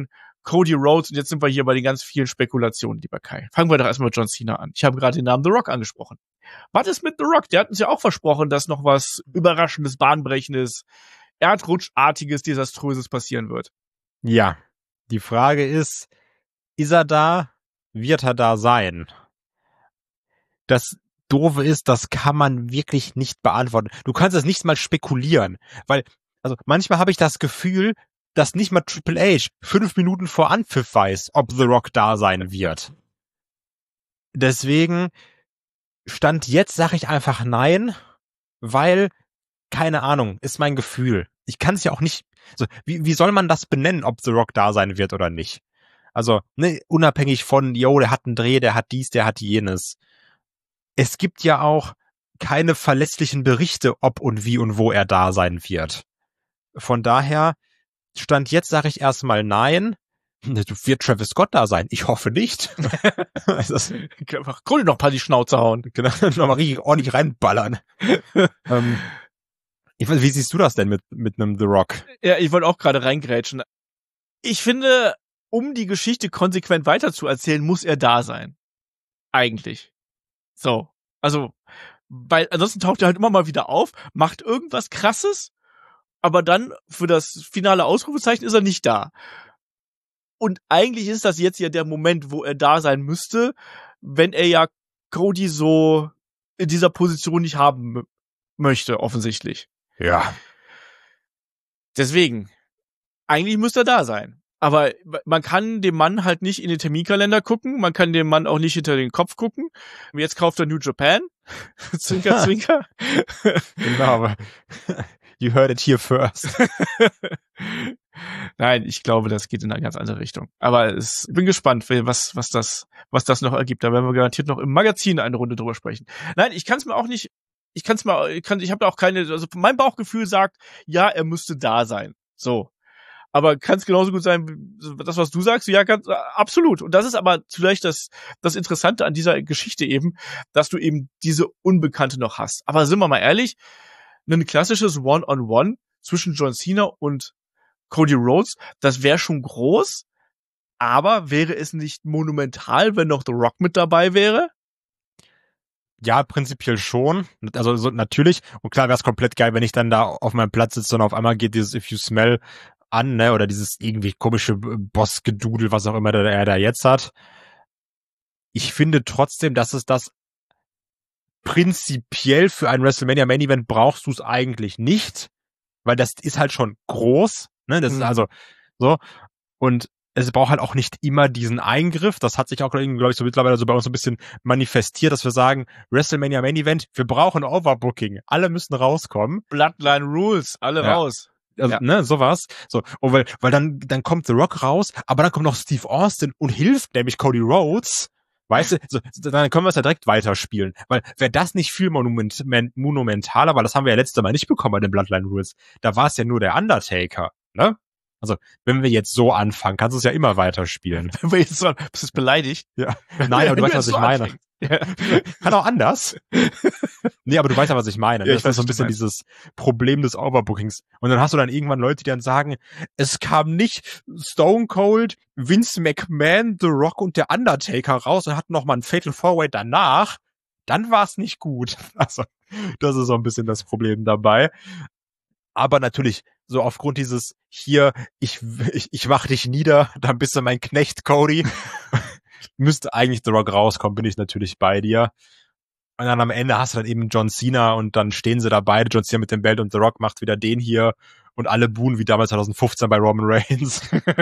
Cody Rhodes, und jetzt sind wir hier bei den ganz vielen Spekulationen, lieber Kai. Fangen wir doch erstmal mit John Cena an. Ich habe gerade den Namen The Rock angesprochen. Was ist mit The Rock? Der hat uns ja auch versprochen, dass noch was Überraschendes, Bahnbrechendes, Erdrutschartiges, Desaströses passieren wird. Ja, die Frage ist er da? Wird er da sein? Das Doofe ist, das kann man wirklich nicht beantworten. Du kannst es nicht mal spekulieren, weil, also manchmal habe ich das Gefühl, dass nicht mal Triple H 5 Minuten vor Anpfiff weiß, ob The Rock da sein wird. Deswegen, Stand jetzt sage ich einfach nein, weil, keine Ahnung, ist mein Gefühl. Ich kann es ja auch nicht, also, wie soll man das benennen, ob The Rock da sein wird oder nicht? Also, ne, unabhängig von, der hat einen Dreh, der hat dies, der hat jenes. Es gibt ja auch keine verlässlichen Berichte, ob und wie und wo er da sein wird. Von daher, Stand jetzt sage ich erstmal nein. Wird Travis Scott da sein? Ich hoffe nicht. Einfach Kohle noch ein paar die Schnauze hauen. Genau, nochmal richtig ordentlich reinballern. Wie siehst du das denn mit einem The Rock? Ja, ich wollte auch gerade reingrätschen. Ich finde, um die Geschichte konsequent weiterzuerzählen, muss er da sein. Eigentlich. So. Also, weil ansonsten taucht er halt immer mal wieder auf, macht irgendwas Krasses, aber dann für das finale Ausrufezeichen ist er nicht da. Und eigentlich ist das jetzt ja der Moment, wo er da sein müsste, wenn er ja Cody so in dieser Position nicht haben möchte, offensichtlich. Ja. Deswegen, eigentlich müsste er da sein. Aber man kann dem Mann halt nicht in den Terminkalender gucken, man kann dem Mann auch nicht hinter den Kopf gucken. Jetzt kauft er New Japan. Zwinker, zwinker. Genau, aber you heard it here first. Nein, ich glaube, das geht in eine ganz andere Richtung. Aber ich bin gespannt, was das noch ergibt. Da werden wir garantiert noch im Magazin eine Runde drüber sprechen. Nein, ich habe da auch keine, also mein Bauchgefühl sagt, ja, er müsste da sein. So. Aber kann es genauso gut sein, das, was du sagst? Ja, ganz, absolut. Und das ist aber vielleicht das Interessante an dieser Geschichte eben, dass du eben diese Unbekannte noch hast. Aber sind wir mal ehrlich, ein klassisches One-on-One zwischen John Cena und Cody Rhodes, das wäre schon groß, aber wäre es nicht monumental, wenn noch The Rock mit dabei wäre? Ja, prinzipiell schon. Also so, natürlich. Und klar wäre es komplett geil, wenn ich dann da auf meinem Platz sitze und auf einmal geht dieses If You Smell an, ne, oder dieses irgendwie komische Bossgedudel, was auch immer er da jetzt hat. Ich finde trotzdem, dass es das prinzipiell für ein WrestleMania Main Event brauchst du es eigentlich nicht, weil das ist halt schon groß, ne, das ist also so, und es braucht halt auch nicht immer diesen Eingriff. Das hat sich auch, glaube ich, so mittlerweile so bei uns so ein bisschen manifestiert, dass wir sagen, WrestleMania Main Event, wir brauchen Overbooking. Alle müssen rauskommen. Bloodline Rules, alle raus. Also, ne, sowas. So, und weil dann kommt The Rock raus, aber dann kommt noch Steve Austin und hilft nämlich Cody Rhodes. Weißt du, so, dann können wir es ja direkt weiterspielen. Weil wäre das nicht viel monumentaler, weil das haben wir ja letztes Mal nicht bekommen bei den Bloodline Rules. Da war es ja nur der Undertaker, ne? Also, wenn wir jetzt so anfangen, kannst du es ja immer weiterspielen. Wenn wir jetzt so, bist du beleidigt? Ja. Nein, aber du weißt, was ich meine. Ja. Kann auch anders. Nee, aber du weißt ja, was ich meine. Ja, das ist so ein bisschen dieses Problem des Overbookings. Und dann hast du dann irgendwann Leute, die dann sagen, es kam nicht Stone Cold, Vince McMahon, The Rock und der Undertaker raus und hatten noch mal ein Fatal 4-Way danach. Dann war es nicht gut. Also, das ist so ein bisschen das Problem dabei. Aber natürlich, so aufgrund dieses hier, ich mach dich nieder, dann bist du mein Knecht, Cody. Müsste eigentlich The Rock rauskommen, bin ich natürlich bei dir. Und dann am Ende hast du dann eben John Cena und dann stehen sie da beide, John Cena mit dem Belt und The Rock macht wieder den hier und alle buhen wie damals 2015 bei Roman Reigns.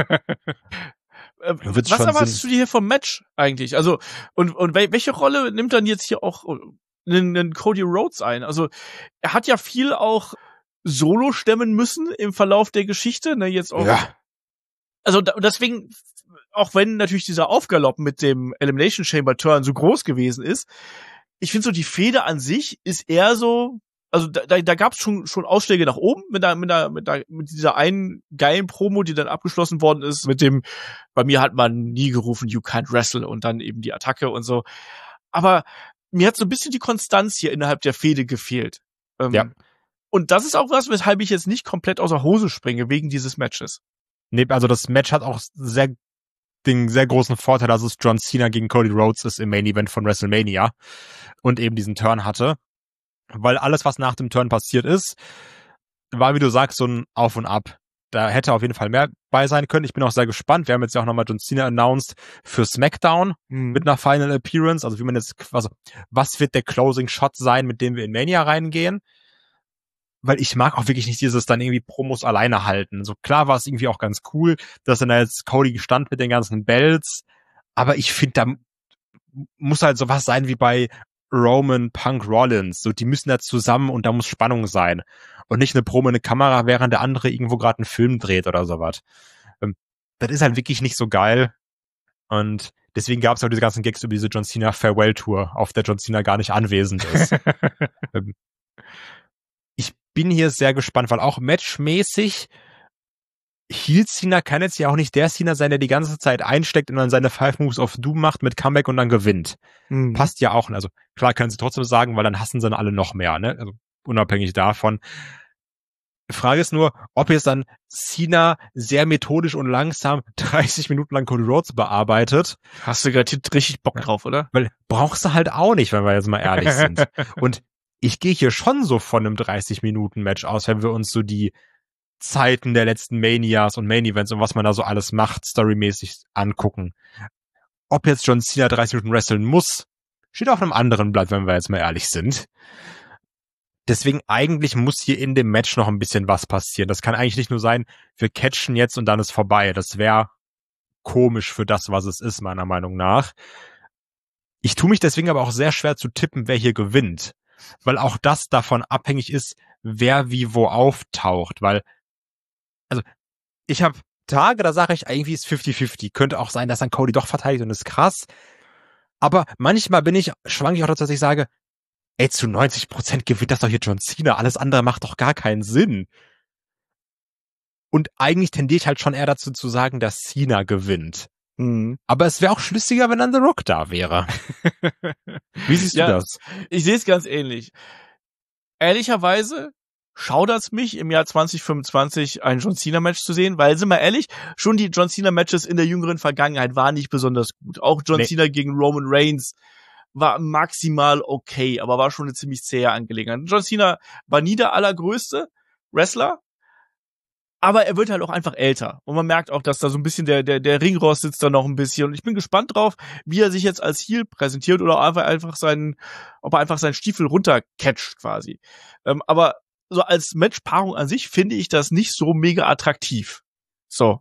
Was erwartest du dir hier vom Match eigentlich? Also, und welche Rolle nimmt dann jetzt hier auch einen Cody Rhodes ein? Also, er hat ja viel auch solo stemmen müssen im Verlauf der Geschichte, ne, jetzt auch. Ja. Also, deswegen, auch wenn natürlich dieser Aufgalopp mit dem Elimination Chamber Turn so groß gewesen ist, ich finde so, die Fehde an sich ist eher so, also da gab es schon Ausschläge nach oben mit dieser einen geilen Promo, die dann abgeschlossen worden ist, mit dem, bei mir hat man nie gerufen, you can't wrestle und dann eben die Attacke und so. Aber mir hat so ein bisschen die Konstanz hier innerhalb der Fehde gefehlt. Ja. Und das ist auch was, weshalb ich jetzt nicht komplett außer Hose springe, wegen dieses Matches. Nee, also das Match hat auch sehr den sehr großen Vorteil, dass es John Cena gegen Cody Rhodes ist im Main Event von WrestleMania und eben diesen Turn hatte. Weil alles, was nach dem Turn passiert ist, war, wie du sagst, so ein Auf und Ab. Da hätte auf jeden Fall mehr bei sein können. Ich bin auch sehr gespannt. Wir haben jetzt ja auch nochmal John Cena announced für SmackDown mit einer Final Appearance. Also wie man jetzt, also was wird der Closing Shot sein, mit dem wir in Mania reingehen? Weil ich mag auch wirklich nicht dieses dann irgendwie Promos alleine halten. So klar war es irgendwie auch ganz cool, dass dann da jetzt Cody stand mit den ganzen Belts. Aber ich finde, da muss halt sowas sein wie bei Roman Punk Rollins. So, die müssen da zusammen und da muss Spannung sein. Und nicht eine Promo in eine Kamera, während der andere irgendwo gerade einen Film dreht oder sowas. Das ist halt wirklich nicht so geil. Und deswegen gab es auch diese ganzen Gags über diese John Cena Farewell Tour, auf der John Cena gar nicht anwesend ist. Ich bin hier sehr gespannt, weil auch matchmäßig Heel Cena kann jetzt ja auch nicht der Cena sein, der die ganze Zeit einsteckt und dann seine 5 Moves of Doom macht mit Comeback und dann gewinnt. Passt ja auch. Also klar können sie trotzdem sagen, weil dann hassen sie dann alle noch mehr, ne? Also unabhängig davon. Die Frage ist nur, ob jetzt dann Cena sehr methodisch und langsam 30 Minuten lang Cody Rhodes bearbeitet. Hast du gerade richtig Bock drauf, oder? Weil brauchst du halt auch nicht, wenn wir jetzt mal ehrlich sind. Und ich gehe hier schon so von einem 30-Minuten-Match aus, wenn wir uns so die Zeiten der letzten Manias und Main-Events und was man da so alles macht, storymäßig angucken. Ob jetzt John Cena 30 Minuten wresteln muss, steht auf einem anderen Blatt, wenn wir jetzt mal ehrlich sind. Deswegen eigentlich muss hier in dem Match noch ein bisschen was passieren. Das kann eigentlich nicht nur sein, wir catchen jetzt und dann ist vorbei. Das wäre komisch für das, was es ist, meiner Meinung nach. Ich tue mich deswegen aber auch sehr schwer zu tippen, wer hier gewinnt. Weil auch das davon abhängig ist, wer wie wo auftaucht. Weil, also, ich habe Tage, da sage ich, irgendwie ist 50-50. Könnte auch sein, dass dann Cody doch verteidigt und ist krass. Aber manchmal schwanke ich auch dazu, dass ich sage, ey, zu 90% gewinnt das doch hier John Cena. Alles andere macht doch gar keinen Sinn. Und eigentlich tendiere ich halt schon eher dazu zu sagen, dass Cena gewinnt. Aber es wäre auch schlüssiger, wenn dann The Rock da wäre. Wie siehst du das? Ich sehe es ganz ähnlich. Ehrlicherweise schaudert's mich, im Jahr 2025 ein John Cena-Match zu sehen, weil, sind wir ehrlich, schon die John Cena-Matches in der jüngeren Vergangenheit waren nicht besonders gut. Auch John Cena gegen Roman Reigns war maximal okay, aber war schon eine ziemlich zähe Angelegenheit. John Cena war nie der allergrößte Wrestler, aber er wird halt auch einfach älter. Und man merkt auch, dass da so ein bisschen der Ringrost sitzt da noch ein bisschen. Und ich bin gespannt drauf, wie er sich jetzt als Heel präsentiert oder ob er einfach seinen Stiefel runtercatcht quasi. Aber so als Matchpaarung an sich finde ich das nicht so mega attraktiv. So.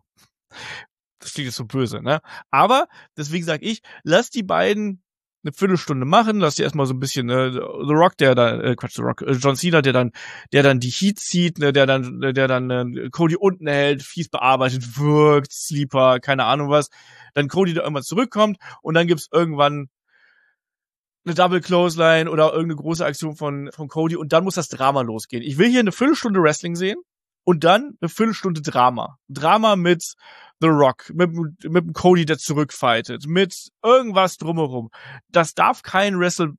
Das klingt jetzt so böse, ne? Aber, deswegen sage ich, lass die beiden eine Viertelstunde machen, lass die erstmal so ein bisschen, The Rock, John Cena, der dann die Heat zieht, ne, der dann Cody unten hält, fies bearbeitet, wirkt, Sleeper, keine Ahnung was, dann Cody da irgendwann zurückkommt und dann gibt's irgendwann eine Double Clothesline oder irgendeine große Aktion von Cody und dann muss das Drama losgehen. Ich will hier eine Viertelstunde Wrestling sehen und dann eine Viertelstunde Drama. Drama mit The Rock, mit dem Cody, der zurückfightet, mit irgendwas drumherum. Das darf kein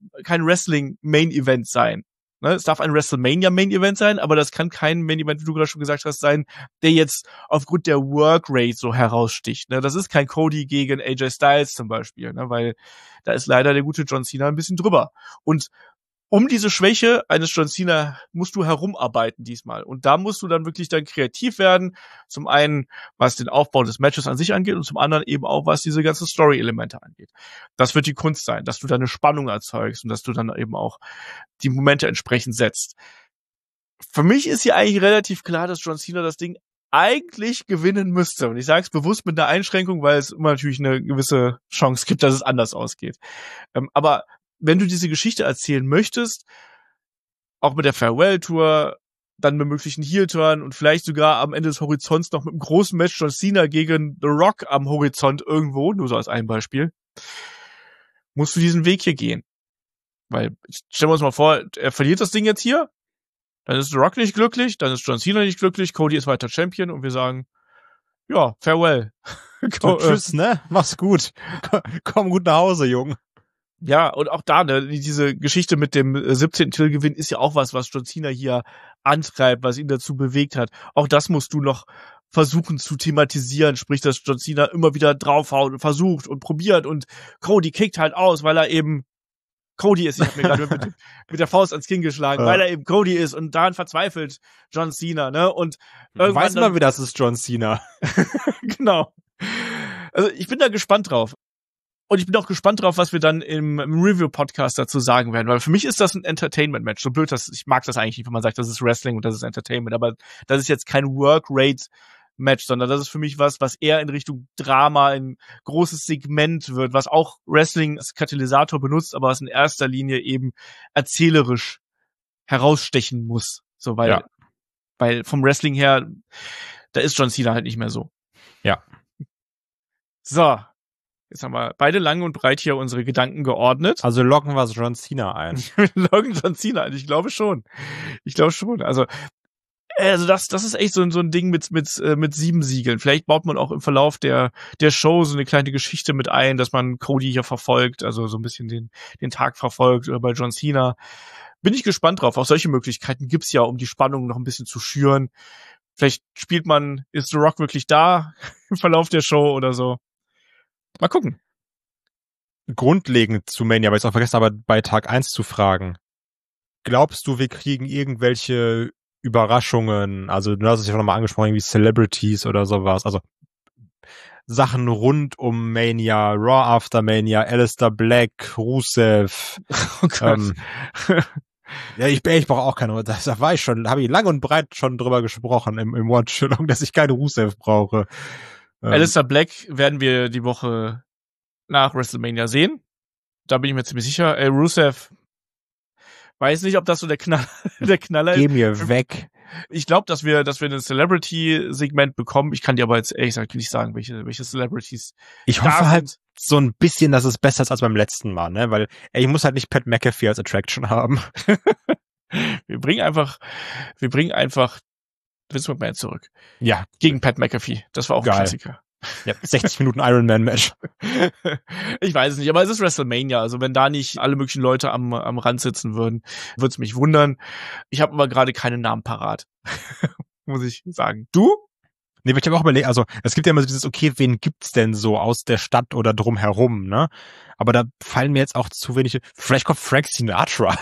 Wrestling-Main-Event sein. Ne? Es darf ein WrestleMania-Main-Event sein, aber das kann kein Main-Event, wie du gerade schon gesagt hast, sein, der jetzt aufgrund der Work-Rate so heraussticht. Ne? Das ist kein Cody gegen AJ Styles zum Beispiel, ne? Weil da ist leider der gute John Cena ein bisschen drüber. Und um diese Schwäche eines John Cena musst du herumarbeiten diesmal. Und da musst du dann wirklich dann kreativ werden. Zum einen, was den Aufbau des Matches an sich angeht und zum anderen eben auch, was diese ganzen Story-Elemente angeht. Das wird die Kunst sein, dass du da eine Spannung erzeugst und dass du dann eben auch die Momente entsprechend setzt. Für mich ist hier eigentlich relativ klar, dass John Cena das Ding eigentlich gewinnen müsste. Und ich sage es bewusst mit einer Einschränkung, weil es immer natürlich eine gewisse Chance gibt, dass es anders ausgeht. Aber wenn du diese Geschichte erzählen möchtest, auch mit der Farewell-Tour, dann mit möglichen Heel-Turn und vielleicht sogar am Ende des Horizonts noch mit einem großen Match John Cena gegen The Rock am Horizont irgendwo, nur so als ein Beispiel, musst du diesen Weg hier gehen. Weil, stellen wir uns mal vor, er verliert das Ding jetzt hier, dann ist The Rock nicht glücklich, dann ist John Cena nicht glücklich, Cody ist weiter Champion und wir sagen, ja, farewell. Tschüss, ne? Mach's gut. Komm gut nach Hause, Junge. Ja, und auch da, ne, diese Geschichte mit dem 17. Titelgewinn ist ja auch was John Cena hier antreibt, was ihn dazu bewegt hat. Auch das musst du noch versuchen zu thematisieren, sprich, dass John Cena immer wieder draufhaut und versucht und probiert und Cody kickt halt aus, weil er eben Cody ist. Ich hab mir gerade mit der Faust ans Kinn geschlagen, weil er eben Cody ist und daran verzweifelt John Cena, ne? Und irgendwann weiß man, wie das ist, John Cena. Genau. Also ich bin da gespannt drauf. Und ich bin auch gespannt drauf, was wir dann im Review-Podcast dazu sagen werden, weil für mich ist das ein Entertainment-Match. So blöd, ich mag das eigentlich nicht, wenn man sagt, das ist Wrestling und das ist Entertainment, aber das ist jetzt kein Work-Rate-Match, sondern das ist für mich was eher in Richtung Drama, ein großes Segment wird, was auch Wrestling als Katalysator benutzt, aber was in erster Linie eben erzählerisch herausstechen muss. So, weil vom Wrestling her, da ist John Cena halt nicht mehr so. Ja. So. Jetzt haben wir beide lang und breit hier unsere Gedanken geordnet. Also loggen wir John Cena ein. Loggen John Cena ein, ich glaube schon. Also das ist echt so ein Ding mit 7 Siegeln. Vielleicht baut man auch im Verlauf der Show so eine kleine Geschichte mit ein, dass man Cody hier verfolgt, also so ein bisschen den Tag verfolgt oder bei John Cena. Bin ich gespannt drauf. Auch solche Möglichkeiten gibt's ja, um die Spannung noch ein bisschen zu schüren. Vielleicht ist The Rock wirklich da im Verlauf der Show oder so. Mal gucken. Grundlegend zu Mania, weil ich es auch vergessen habe, bei Tag 1 zu fragen. Glaubst du, wir kriegen irgendwelche Überraschungen? Also du hast es ja schon nochmal angesprochen, wie Celebrities oder sowas. Also Sachen rund um Mania, Raw After Mania, Aleister Black, Rusev. Oh Gott. Ja, ich brauche auch keine. Da war ich schon, habe ich lang und breit schon drüber gesprochen im Watch-Along, dass ich keine Rusev brauche. Aleister Black werden wir die Woche nach WrestleMania sehen. Da bin ich mir ziemlich sicher. Rusev, weiß nicht, ob das so der Knaller ist. Geh mir weg. Ich glaube, dass wir ein Celebrity-Segment bekommen. Ich kann dir aber jetzt ehrlich gesagt nicht sagen, welche Celebrities. Ich hoffe halt so ein bisschen, dass es besser ist als beim letzten Mal, ne? Weil ich muss halt nicht Pat McAfee als Attraction haben. Wir bringen einfach Vince McMahon zurück. Ja. Gegen Pat McAfee. Das war auch ein Klassiker. Ja, 60 Minuten Ironman-Match. Ich weiß es nicht, aber es ist WrestleMania. Also wenn da nicht alle möglichen Leute am Rand sitzen würden, würde es mich wundern. Ich habe aber gerade keinen Namen parat. Muss ich sagen. Du? Nee, ich habe auch überlegt, also es gibt ja immer so dieses, okay, wen gibt's denn so aus der Stadt oder drumherum, ne? Aber da fallen mir jetzt auch zu wenige. Vielleicht kommt Frank Sinatra.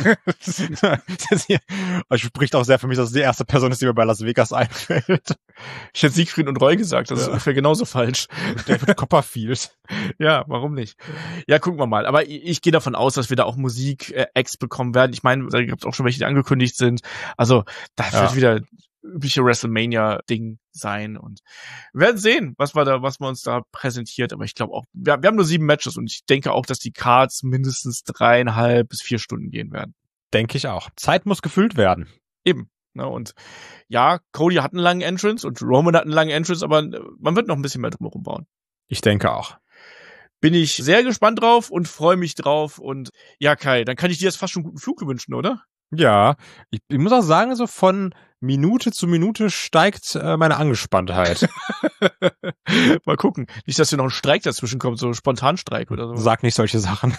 Das spricht auch sehr für mich, dass es die erste Person ist, die mir bei Las Vegas einfällt. Ich hätte Siegfried und Roy gesagt, das ist ungefähr genauso falsch. David Copperfield. Ja, warum nicht? Ja, gucken wir mal. Aber ich gehe davon aus, dass wir da auch Musik-Acts bekommen werden. Ich meine, da gibt es auch schon welche, die angekündigt sind. Also, da wird wieder übliche WrestleMania-Ding sein und wir werden sehen, was man uns da präsentiert, aber ich glaube auch, wir haben nur 7 Matches und ich denke auch, dass die Cards mindestens 3,5 bis 4 Stunden gehen werden. Denke ich auch. Zeit muss gefüllt werden. Eben. Ne, und ja, Cody hat einen langen Entrance und Roman hat einen langen Entrance, aber man wird noch ein bisschen mehr drumherum bauen. Ich denke auch. Bin ich sehr gespannt drauf und freue mich drauf und ja, Kai, dann kann ich dir jetzt fast schon einen guten Flug wünschen, oder? Ja, ich muss auch sagen, so von Minute zu Minute steigt meine Angespanntheit. Mal gucken. Nicht, dass hier noch ein Streik dazwischen kommt, so ein Spontanstreik oder so. Sag nicht solche Sachen.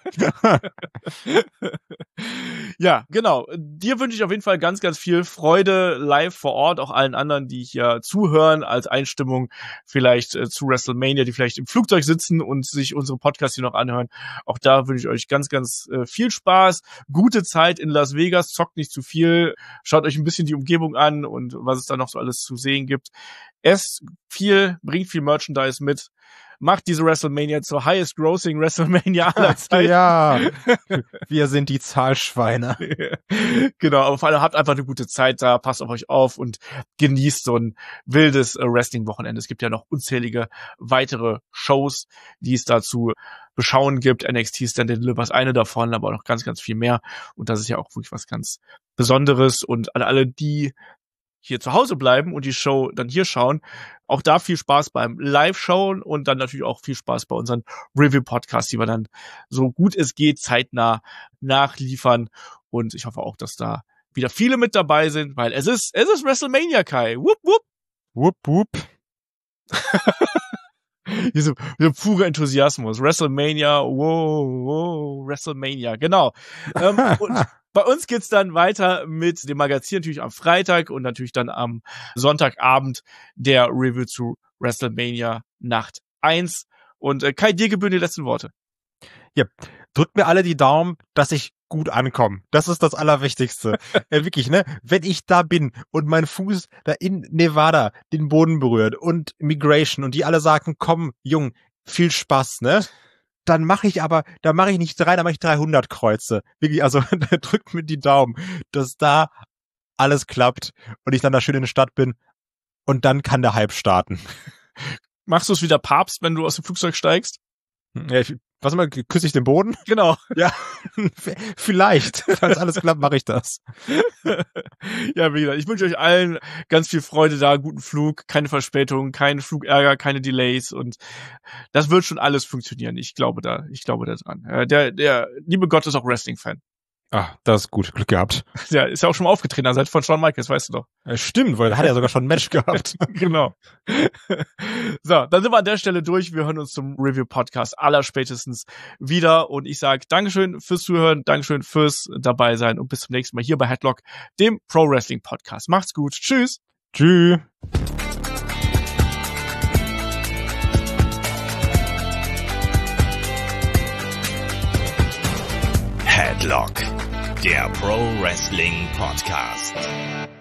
Ja, genau. Dir wünsche ich auf jeden Fall ganz, ganz viel Freude live vor Ort, auch allen anderen, die hier zuhören, als Einstimmung vielleicht zu WrestleMania, die vielleicht im Flugzeug sitzen und sich unsere Podcasts hier noch anhören. Auch da wünsche ich euch ganz, ganz viel Spaß, gute Zeit in Las Vegas, zockt nicht zu viel, schaut euch ein bisschen die Umgebung an und was es da noch so alles zu sehen gibt. Esst viel, bringt viel Merchandise mit. Macht diese WrestleMania zur highest grossing WrestleMania aller Zeiten. Ja, wir sind die Zahlschweine. Genau, aber vor allem habt einfach eine gute Zeit da, passt auf euch auf und genießt so ein wildes Wrestling-Wochenende. Es gibt ja noch unzählige weitere Shows, die es dazu beschauen gibt. NXT Stand and Deliver ist eine davon, aber noch ganz, ganz viel mehr. Und das ist ja auch wirklich was ganz Besonderes. Und an alle, die hier zu Hause bleiben und die Show dann hier schauen, auch da viel Spaß beim Live-Schauen und dann natürlich auch viel Spaß bei unseren Review-Podcasts, die wir dann so gut es geht zeitnah nachliefern. Und ich hoffe auch, dass da wieder viele mit dabei sind, weil es ist WrestleMania, Kai. Wupp, wupp. Wupp, wupp. Diese pure Enthusiasmus. WrestleMania, WrestleMania, genau. Und bei uns geht's dann weiter mit dem Magazin natürlich am Freitag und natürlich dann am Sonntagabend der Review zu WrestleMania Nacht 1. Und Kai, dir gebühren die letzten Worte. Ja, drückt mir alle die Daumen, dass ich gut ankomme. Das ist das Allerwichtigste. Wirklich, ne? Wenn ich da bin und mein Fuß da in Nevada den Boden berührt und Migration und die alle sagen, komm, Jung, viel Spaß, ne? Dann mache ich nicht 3, dann mache ich 300 Kreuze. Wirklich, also drückt mir die Daumen, dass da alles klappt und ich dann da schön in der Stadt bin und dann kann der Hype starten. Machst du es wie der Papst, wenn du aus dem Flugzeug steigst? Ja, was immer, küsse ich den Boden? Genau. Ja, vielleicht. Falls alles klappt, mache ich das. Ja, wie gesagt, ich wünsche euch allen ganz viel Freude da, guten Flug, keine Verspätungen, keinen Flugärger, keine Delays und das wird schon alles funktionieren. Ich glaube da dran. Der liebe Gott ist auch Wrestling-Fan. Ah, das ist gut. Glück gehabt. Ja, ist ja auch schon mal aufgetreten an der Seite von Shawn Michaels, weißt du doch. Stimmt, weil er hat ja sogar schon ein Match gehabt. Genau. So, dann sind wir an der Stelle durch. Wir hören uns zum Review-Podcast allerspätestens wieder. Und ich sage Dankeschön fürs Zuhören, Dankeschön fürs dabei sein und bis zum nächsten Mal hier bei Headlock, dem Pro-Wrestling-Podcast. Macht's gut. Tschüss. Tschüss. Headlock, der Pro Wrestling Podcast.